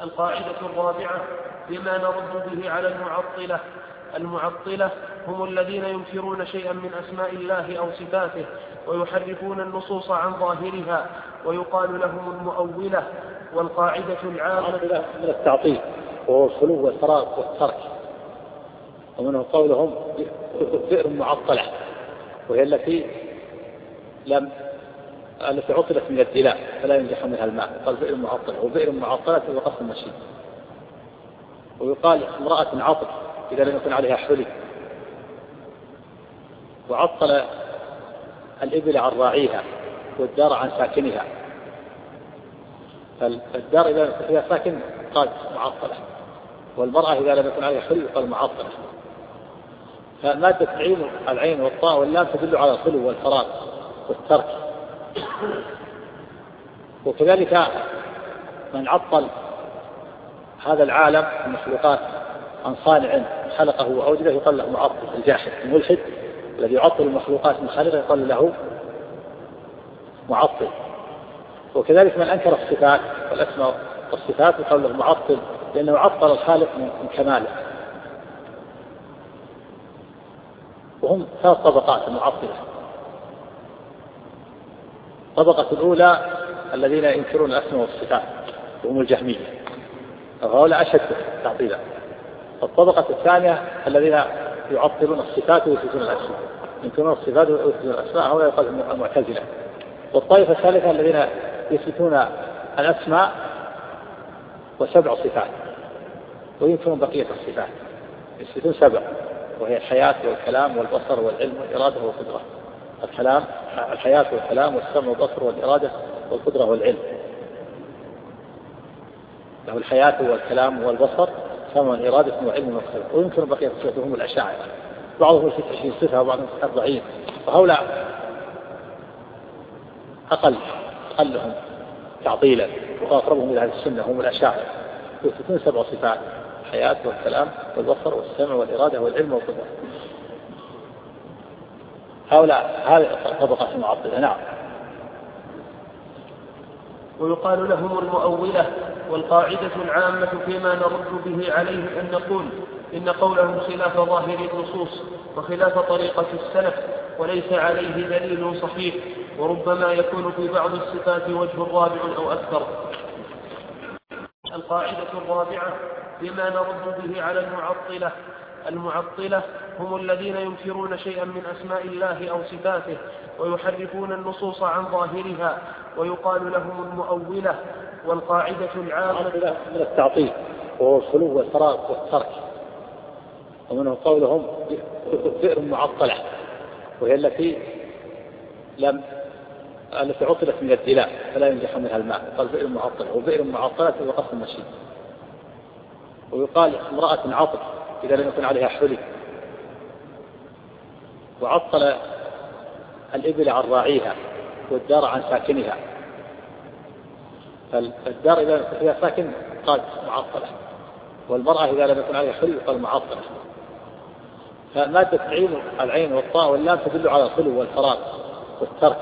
القاعدة الرابعة بما نرد به على المعطلة. المعطلة هم الذين ينكرون شيئا من أسماء الله أو صفاته ويحرفون النصوص عن ظاهرها ويقال لهم المؤولة. والقاعدة العامة من التعطيل وهو الخلو والفراغ والترك، ومنه قولهم بئر معطلة، وهي التي عطلت من الدلاء فلا ينجح منها الماء، قال بئر معطلة، وبئر معطلة هو قصد المشي. ويقال امرأة عطل إذا لم يكن عليها حلي، وعطل الإبل عن راعيها والدار عن ساكنها، فالدار إذا فيها ساكن قال معطلة، والمرأة إذا لم يكن عليها حلي قال معطلة. فمادة العين والطاء واللام تدل على الخلو والفراغ والترك. وكذلك من عطل هذا العالم المخلوقات عن صانع خلقه وأوجده يقال له معطل. الجاحد الملحد الذي يعطل المخلوقات من خالقه يقال له معطل. وكذلك من أنكر الصفات والأسماء والصفات يقال له معطل، لأنه عطل الخالق من كماله. وهم 3 طبقات المعطلة. الطبقة الأولى الذين ينكرون الأسماء والصفات وهم الجهمية، هؤلاء أشد تعطيلا. الطبقة الثانية الذين يعطلون الصفات ويثبتون الأسماء، ينكرون الصفات ويثبتون الأسماء، هؤلاء يقال المعتزلة. والطائفة الثالثة الذين يثبتون الأسماء و7 صفات وينكرون بقية الصفات، يثبتون 7 وهي الحياة والكلام والبصر والعلم والإرادة والقدرة. الحياة والكلام والسمع والبصر والإرادة والقدرة والعلم. له الحياة والكلام والبصر سمع والإرادة وعلم والقدرة. ويمكن بقية الصفات وهم الأشاعرة، بعضهم 26 صفة وبعضهم 40. وهؤلاء أقلهم تعطيلا وأقربهم إلى هذه السنة هم الأشاعرة، يثبتون 7 صفات: الحياة والكلام والبصر والسمع والإرادة والعلم والقدرة. هؤلاء هذه طبقة المعطلة. نعم. ويقال لهم المؤولة. والقاعدة العامة فيما نرد به عليه أن نقول إن قولهم خلاف ظاهر النصوص وخلاف طريقة السلف وليس عليه دليل صحيح، وربما يكون في بعض الصفات وجه رابع أو أكثر. القاعدة الرابعة بما نرد به على المعطلة. المعطلة هم الذين ينكرون شيئا من أسماء الله أو صفاته ويحرفون النصوص عن ظاهرها ويقال لهم المؤولة. والقاعدة العامة من التعطيل وهو الخلو والفراغ والترك، ومنه قولهم بئر معطلة، وهي التي عطلت من الدلاء فلا ينجح منها الماء، قال بئر معطلة، وبئر معطلة هو قصد المشي. ويقال امرأة عطل إذا لم يكن عليها حلي، وعطل الإبل عن راعيها والدار عن ساكنها، فالدار إذا فيها ساكن قال معطلة، والمرأة إذا لم يكن عليها حلي قال معطلة. فمادة العين والطاء واللام تدل على الخلو والفراغ والترك.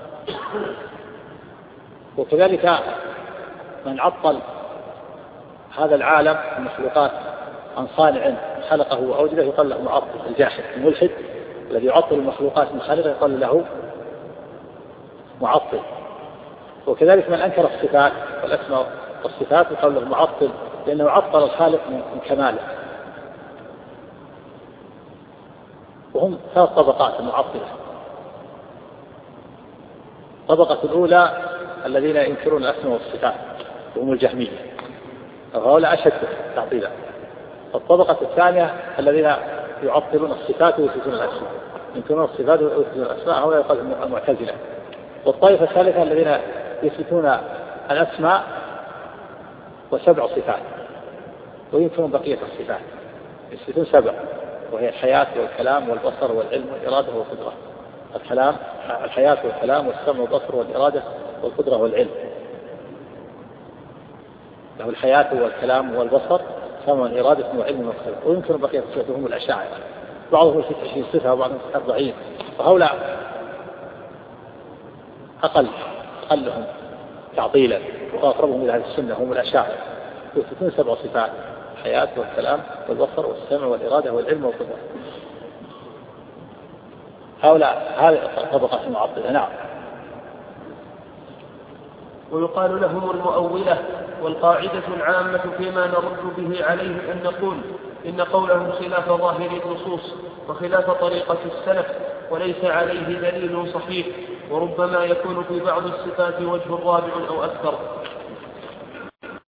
وكذلك من عطل هذا العالم المخلوقات عن صانع خلقه وأوجده يقال له معطل. الجاحد الملحد الذي يعطل المخلوقات من خالقه يقال له معطل. وكذلك من أنكر الصفات والأسماء والصفات يقال له معطل، لأنه عطل الخالق من كماله. وهم 3 طبقات المعطلة. الطبقة الأولى الذين ينكرون الأسماء والصفات وهم الجهمية، هؤلاء أشد تعطيلا. الطبقة الثانية الذين يعطلون الصفات ويثبتون الأسماء، ينكرون الصفات ويثبتون الأسماء، هؤلاء يقال المعتزلة. والطائفة الثالثة الذين يثبتون الأسماء و7 صفات وينكرون بقية الصفات، يثبتون 7 وهي الحياة والكلام والبصر والعلم والإرادة والقدرة. الحياة والكلام والسمع والبصر والإرادة والقدرة والعلم. له الحياة والكلام والبصر سمع والإرادة وعلم والقدرة. ويمكن بقية الصفات هم الأشاعرة، بعضهم 26 صفة وبعضهم 40. وهؤلاء أقلهم تعطيلا وأقربهم إلى هذه السنة هم الأشاعرة، يثبتون 7 صفات: الحياة والكلام والبصر والسمع والإرادة والعلم والقدرة. هؤلاء هذه طبقة المعطلة. نعم. ويقال لهم المؤولة. والقاعدة العامة فيما نرد به عليه أن نقول إن قولهم خلاف ظاهر النصوص وخلاف طريقة السلف، وليس عليه دليل صحيح، وربما يكون في بعض الصفات وجه رابع أو أكثر.